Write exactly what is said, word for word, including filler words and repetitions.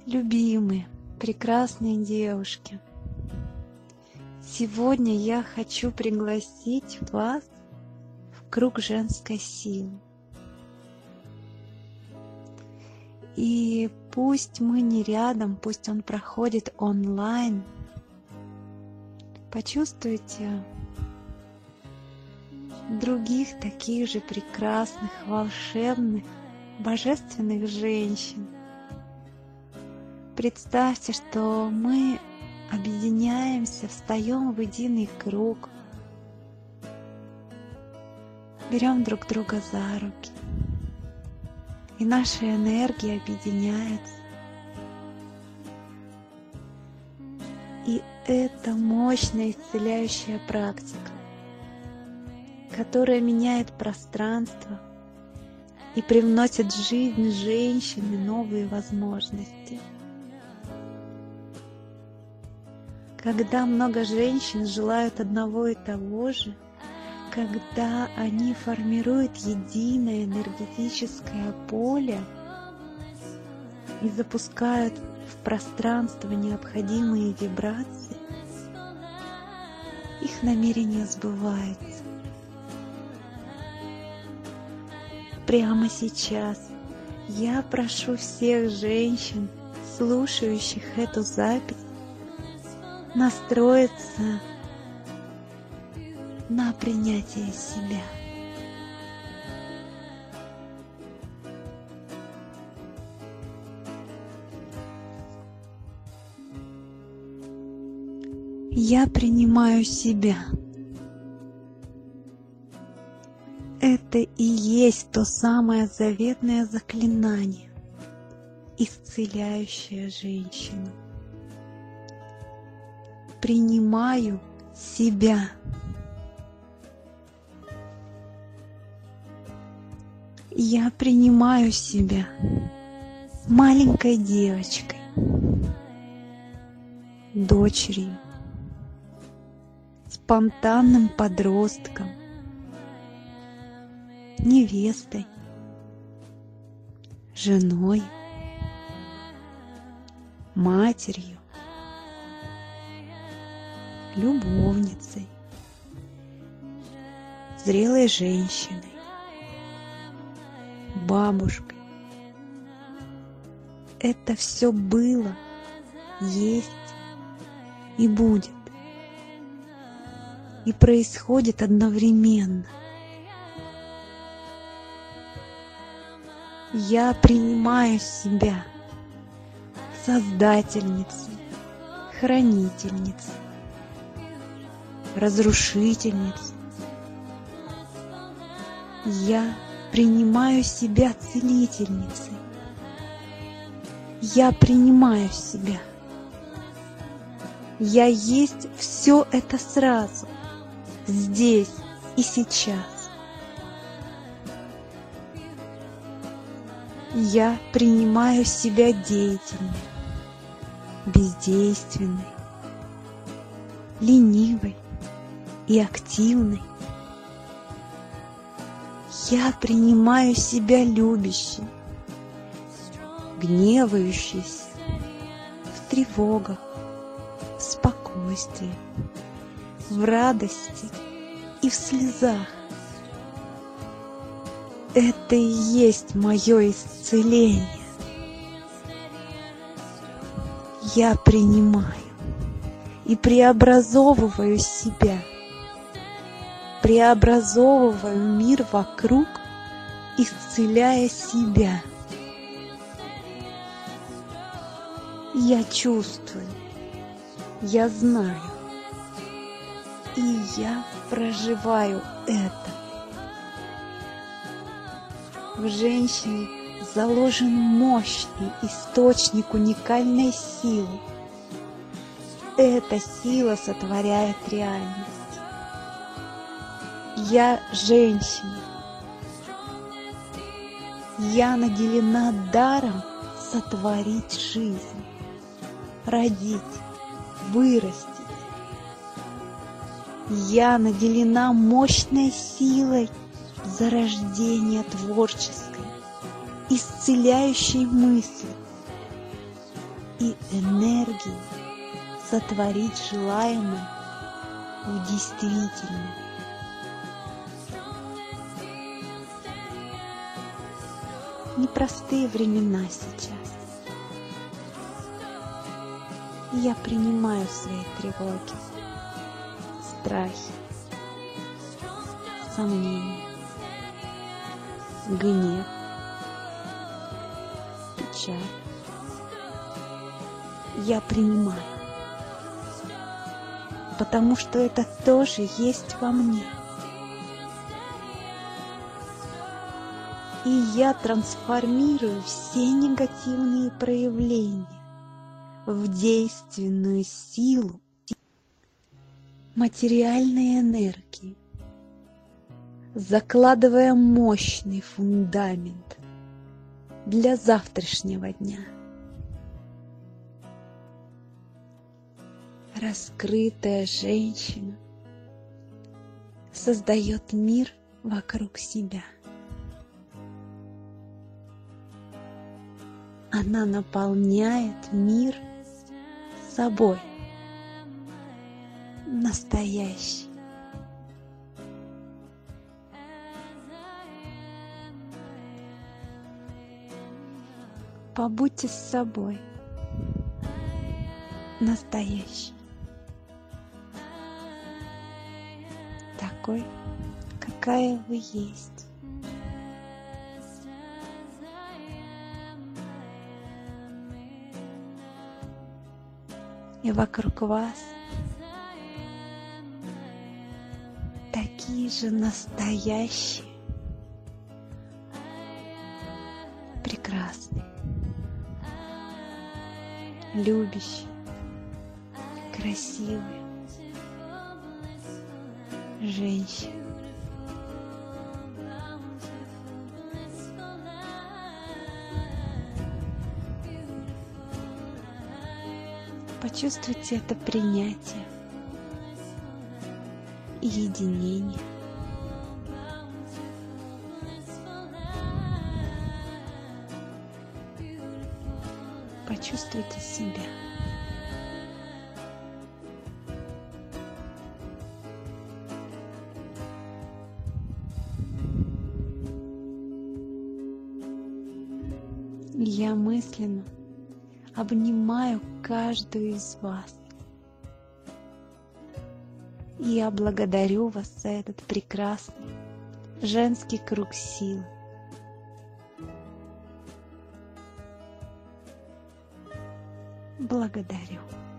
Любимые, прекрасные девушки, сегодня я хочу пригласить вас в круг женской силы. И пусть мы не рядом, пусть он проходит онлайн, почувствуйте других таких же прекрасных, волшебных, божественных женщин. Представьте, что мы объединяемся, встаем в единый круг, берем друг друга за руки, и наша энергия объединяется. И это мощная исцеляющая практика, которая меняет пространство и привносит в жизнь женщины новые возможности. Когда много женщин желают одного и того же, когда они формируют единое энергетическое поле и запускают в пространство необходимые вибрации, их намерение сбывается. Прямо сейчас я прошу всех женщин, слушающих эту запись, настроиться на принятие себя. Я принимаю себя. Это и есть то самое заветное заклинание, исцеляющее женщину. Принимаю себя. Я принимаю себя маленькой девочкой, дочерью, спонтанным подростком, невестой, женой, матерью, любовницей, зрелой женщиной, бабушкой. Это все было, есть и будет. И происходит одновременно. Я принимаю себя создательницей, хранительницей, разрушительницей. Я принимаю себя целительницей. Я принимаю себя. Я есть все это сразу, здесь и сейчас. Я принимаю себя деятельной, бездейственной, ленивой и активной. Я принимаю себя любящей, гневающейся, в тревогах, в спокойствии, в радости и в слезах. Это и есть мое исцеление. Я принимаю и преобразовываю себя, преобразовываю мир вокруг, исцеляя себя. Я чувствую, я знаю, и я проживаю это. В женщине заложен мощный источник уникальной силы. Эта сила сотворяет реальность. Я женщина. Я наделена даром сотворить жизнь, родить, вырастить. Я наделена мощной силой зарождения творческой, исцеляющей мысли. и энергии сотворить желаемое в действительное. Непростые времена сейчас. Я принимаю свои тревоги, страхи, сомнения, гнев, печаль. Я принимаю, потому что это тоже есть во мне. И я трансформирую все негативные проявления в действенную силу материальной энергии, закладывая мощный фундамент для завтрашнего дня. Раскрытая женщина создает мир вокруг себя. Она наполняет мир собой, настоящий. Побудьте с собой, настоящий, такой, какая вы есть. И вокруг вас такие же настоящие, прекрасные, любящие, красивые женщины. Почувствуйте это принятие и единение. Почувствуйте себя. Я мысленно обнимаю каждую из вас. И я благодарю вас за этот прекрасный женский круг силы. Благодарю.